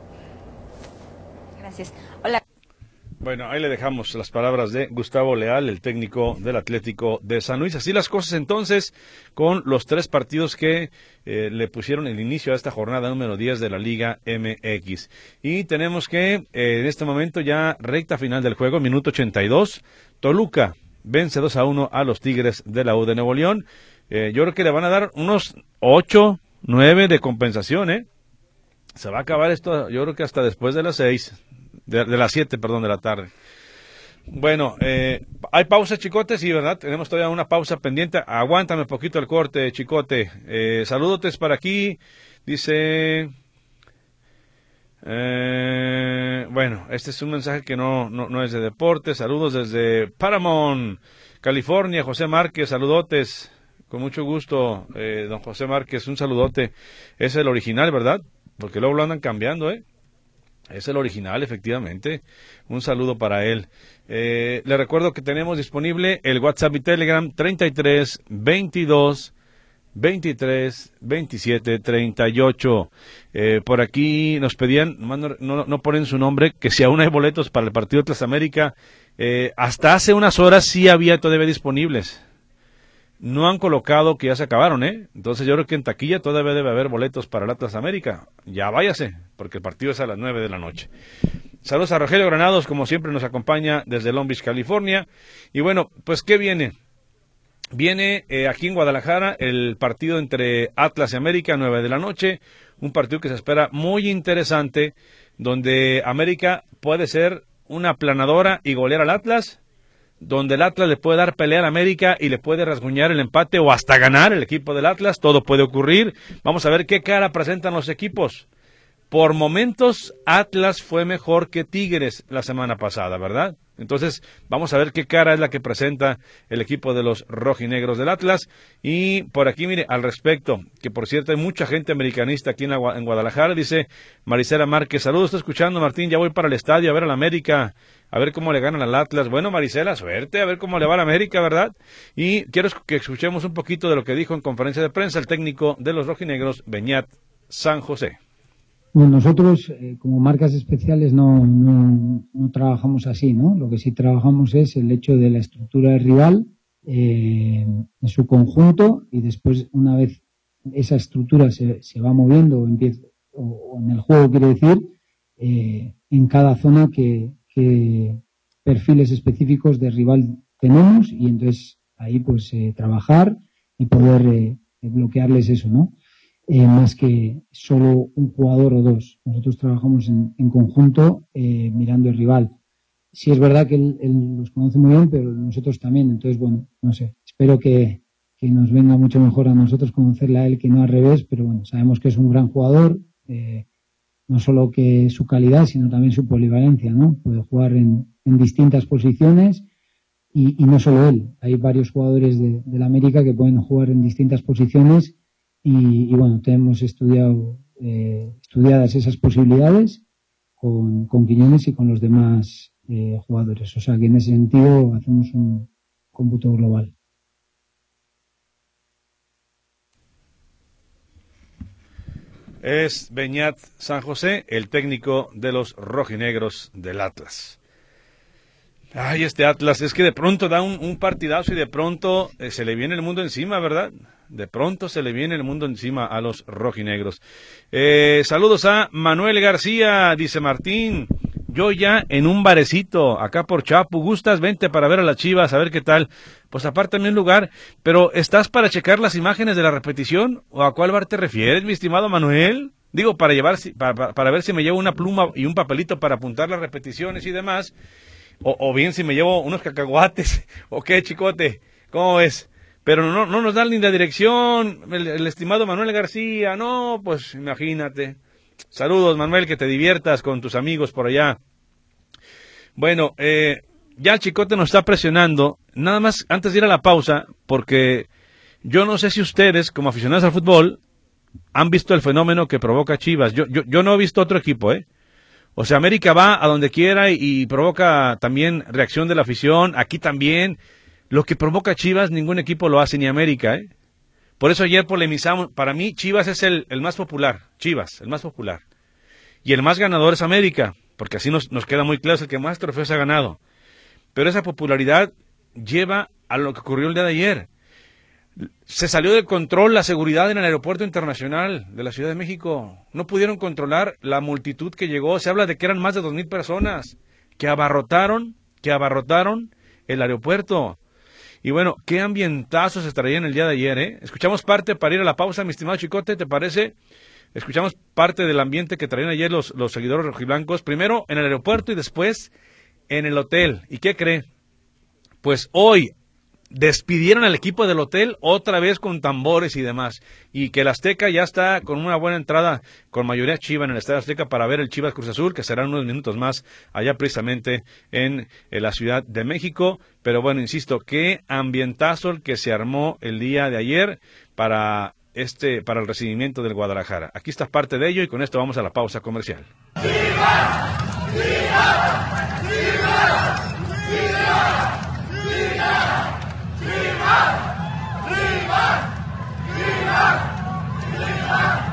Speaker 13: Gracias. Hola.
Speaker 2: Bueno, ahí le dejamos las palabras de Gustavo Leal, el técnico del Atlético de San Luis. Así las cosas entonces con los tres partidos que eh, le pusieron el inicio a esta jornada número diez de la Liga M X. Y tenemos que, eh, en este momento ya recta final del juego, minuto ochenta y dos, Toluca vence dos a uno a los Tigres de la U de Nuevo León. Eh, yo creo que le van a dar unos ocho, nueve de compensación, ¿eh? Se va a acabar esto, yo creo que hasta después de las seis. De, de las siete, perdón, de la tarde. Bueno, eh, ¿hay pausa, Chicote? Sí, ¿verdad? Tenemos todavía una pausa pendiente. Aguántame un poquito el corte, Chicote. Eh, saludotes para aquí. Dice... Eh, bueno, este es un mensaje que no, no, no es de deporte. Saludos desde Paramount, California. José Márquez, saludotes. Con mucho gusto, eh, don José Márquez, un saludote. Es el original, ¿verdad? Porque luego lo andan cambiando, ¿eh? Es el original, efectivamente. Un saludo para él. Eh, le recuerdo que tenemos disponible el WhatsApp y Telegram treinta y tres, veintidós, veintitrés, veintisiete, treinta y ocho. Eh, por aquí nos pedían, no, no, no ponen su nombre, que si aún hay boletos para el partido de Atlas América. Eh, hasta hace unas horas sí había todavía disponibles. No han colocado que ya se acabaron, ¿eh? Entonces yo creo que en taquilla todavía debe haber boletos para el Atlas América. Ya váyase, porque el partido es a las nueve de la noche. Saludos a Rogelio Granados, como siempre nos acompaña desde Long Beach, California. Y bueno, pues ¿qué viene? Viene eh, aquí en Guadalajara el partido entre Atlas y América, nueve de la noche. Un partido que se espera muy interesante, donde América puede ser una aplanadora y golear al Atlas, donde el Atlas le puede dar pelea al América y le puede rasguñar el empate o hasta ganar el equipo del Atlas. Todo puede ocurrir. Vamos a ver qué cara presentan los equipos. Por momentos, Atlas fue mejor que Tigres la semana pasada, ¿verdad? Entonces, vamos a ver qué cara es la que presenta el equipo de los rojinegros del Atlas. Y por aquí, mire, al respecto, que por cierto hay mucha gente americanista aquí en, la, en Guadalajara, dice Marisela Márquez, saludos, estoy escuchando, Martín, ya voy para el estadio a ver al América, a ver cómo le ganan al Atlas. Bueno, Marisela, suerte, a ver cómo le va al América, ¿verdad? Y quiero que escuchemos un poquito de lo que dijo en conferencia de prensa el técnico de los rojinegros, Beñat San José.
Speaker 13: Bueno, nosotros eh, como marcas especiales no, no, no trabajamos así, ¿no? Lo que sí trabajamos es el hecho de la estructura del rival eh, en su conjunto, y después, una vez esa estructura se, se va moviendo o, empieza, o, o en el juego, quiere decir, eh, en cada zona que, que perfiles específicos de rival tenemos, y entonces ahí pues eh, trabajar y poder eh, bloquearles eso, ¿no? Eh, más que solo un jugador o dos. Nosotros trabajamos en, en conjunto eh, mirando el rival. Sí es verdad que él, él los conoce muy bien, pero nosotros también. Entonces, bueno, no sé, espero que, que nos venga mucho mejor a nosotros conocerle a él que no al revés, pero bueno, sabemos que es un gran jugador, eh, no solo que su calidad, sino también su polivalencia, ¿no? Puede jugar en, en distintas posiciones, y, y no solo él. Hay varios jugadores de, de la América que pueden jugar en distintas posiciones. Y, y bueno, tenemos estudiado, eh, estudiadas esas posibilidades con, con Quiñones y con los demás eh, jugadores. O sea que en ese sentido hacemos un cómputo global.
Speaker 2: Es Beñat San José, el técnico de los rojinegros del Atlas. Ay, este Atlas, es que de pronto da un, un partidazo y de pronto eh, se le viene el mundo encima, ¿verdad? De pronto se le viene el mundo encima a los rojinegros. Eh, saludos a Manuel García, dice Martín, yo ya en un barecito, acá por Chapu, gustas, vente para ver a las Chivas, a ver qué tal. Pues apártame un lugar, pero ¿estás para checar las imágenes de la repetición? ¿O a cuál bar te refieres, mi estimado Manuel? Digo, para llevar, para, para ver si me llevo una pluma y un papelito para apuntar las repeticiones y demás. O, o bien si me llevo unos cacahuates, o qué, chicote, ¿cómo ves? Pero no, no nos dan ni la dirección, el, el estimado Manuel García, no, pues imagínate. Saludos, Manuel, que te diviertas con tus amigos por allá. Bueno, eh, ya el chicote nos está presionando, nada más antes de ir a la pausa, porque yo no sé si ustedes, como aficionados al fútbol, han visto el fenómeno que provoca Chivas. Yo, yo, yo no he visto otro equipo, ¿eh? O sea, América va a donde quiera y, y provoca también reacción de la afición, aquí también. Lo que provoca Chivas, ningún equipo lo hace, ni América, ¿eh? Por eso ayer polemizamos, para mí Chivas es el, el más popular, Chivas, el más popular. Y el más ganador es América, porque así nos, nos queda muy claro, es el que más trofeos ha ganado. Pero esa popularidad lleva a lo que ocurrió el día de ayer. Se salió de control la seguridad en el aeropuerto internacional de la Ciudad de México. No pudieron controlar la multitud que llegó. Se habla de que eran más de dos mil personas que abarrotaron, que abarrotaron el aeropuerto. Y bueno, qué ambientazo se traían el día de ayer, ¿eh? Escuchamos parte para ir a la pausa, mi estimado Chicote, ¿te parece? Escuchamos parte del ambiente que traían ayer los, los seguidores rojiblancos. Primero en el aeropuerto y después en el hotel. ¿Y qué cree? Pues hoy, despidieron al equipo del hotel otra vez con tambores y demás, y que el Azteca ya está con una buena entrada, con mayoría Chiva en el Estadio Azteca para ver el Chivas Cruz Azul, que serán unos minutos más allá precisamente en, en la Ciudad de México. Pero bueno, insisto, qué ambientazo el que se armó el día de ayer para este para el recibimiento del Guadalajara. Aquí está parte de ello y con esto vamos a la pausa comercial. ¡Viva! ¡Viva! ¡Viva! ¡Viva! ¡Viva! ¡Viva! ¡Viva! ¡Viva! ¡Viva!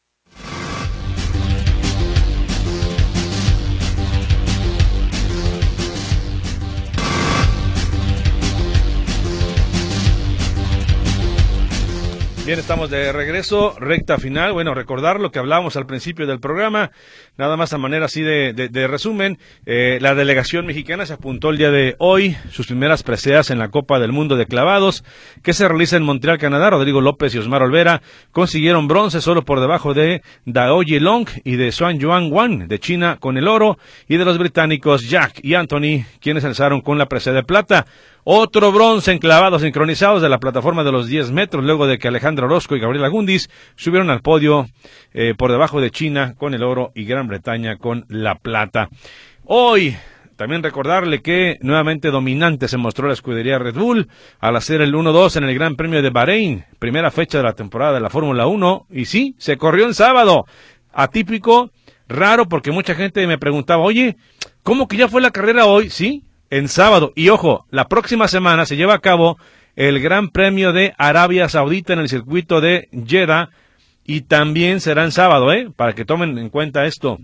Speaker 2: Bien, estamos de regreso, recta final. Bueno, recordar lo que hablábamos al principio del programa, nada más a manera así de, de, de resumen. Eh, la delegación mexicana se apuntó el día de hoy sus primeras preseas en la Copa del Mundo de Clavados, que se realiza en Montreal, Canadá. Rodrigo López y Osmar Olvera consiguieron bronce solo por debajo de Daoye Long y de Xuan Yuan Wan de China con el oro, y de los británicos Jack y Anthony, quienes alzaron con la presea de plata. Otro bronce en clavados sincronizados de la plataforma de los diez metros, luego de que Alejandro Orozco y Gabriela Gundis subieron al podio eh, por debajo de China con el oro y Gran Bretaña con la plata. Hoy, también recordarle que nuevamente dominante se mostró la escudería Red Bull al hacer el uno dos en el Gran Premio de Bahrein, primera fecha de la temporada de la Fórmula uno, y sí, se corrió en sábado. Atípico, raro, porque mucha gente me preguntaba, oye, ¿cómo que ya fue la carrera hoy? Sí, en sábado. Y ojo, la próxima semana se lleva a cabo el Gran Premio de Arabia Saudita en el circuito de Jeddah, y también será en sábado, ¿eh? Para que tomen en cuenta esto.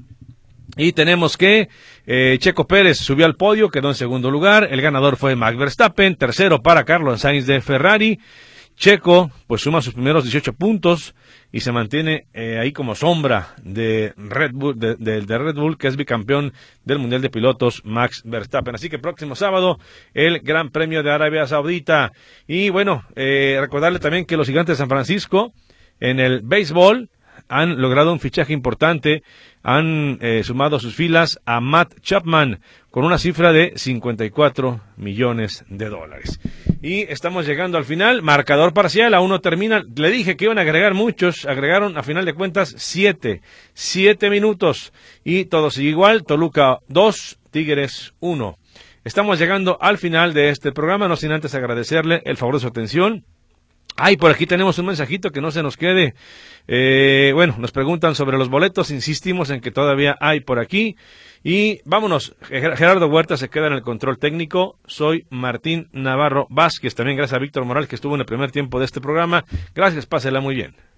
Speaker 2: Y tenemos que eh, Checo Pérez subió al podio, quedó en segundo lugar. El ganador fue Max Verstappen, tercero para Carlos Sainz de Ferrari. Checo pues suma sus primeros dieciocho puntos y se mantiene eh, ahí como sombra de Red Bull, de, de, de Red Bull, que es bicampeón del Mundial de Pilotos, Max Verstappen. Así que próximo sábado el Gran Premio de Arabia Saudita. Y bueno, eh, recordarle también que los Gigantes de San Francisco en el béisbol han logrado un fichaje importante, han eh, sumado a sus filas a Matt Chapman con una cifra de cincuenta y cuatro millones de dólares. Y estamos llegando al final, marcador parcial, aún no termina. Le dije que iban a agregar muchos, agregaron a final de cuentas siete, siete minutos, y todo sigue igual. Toluca dos, Tigres uno. Estamos llegando al final de este programa, no sin antes agradecerle el favor de su atención. Ay, por aquí tenemos un mensajito que no se nos quede. Eh, bueno, nos preguntan sobre los boletos, insistimos en que todavía hay por aquí. Y vámonos, Gerardo Huerta se queda en el control técnico. Soy Martín Navarro Vázquez, también gracias a Víctor Morales, que estuvo en el primer tiempo de este programa. Gracias, pásela muy bien.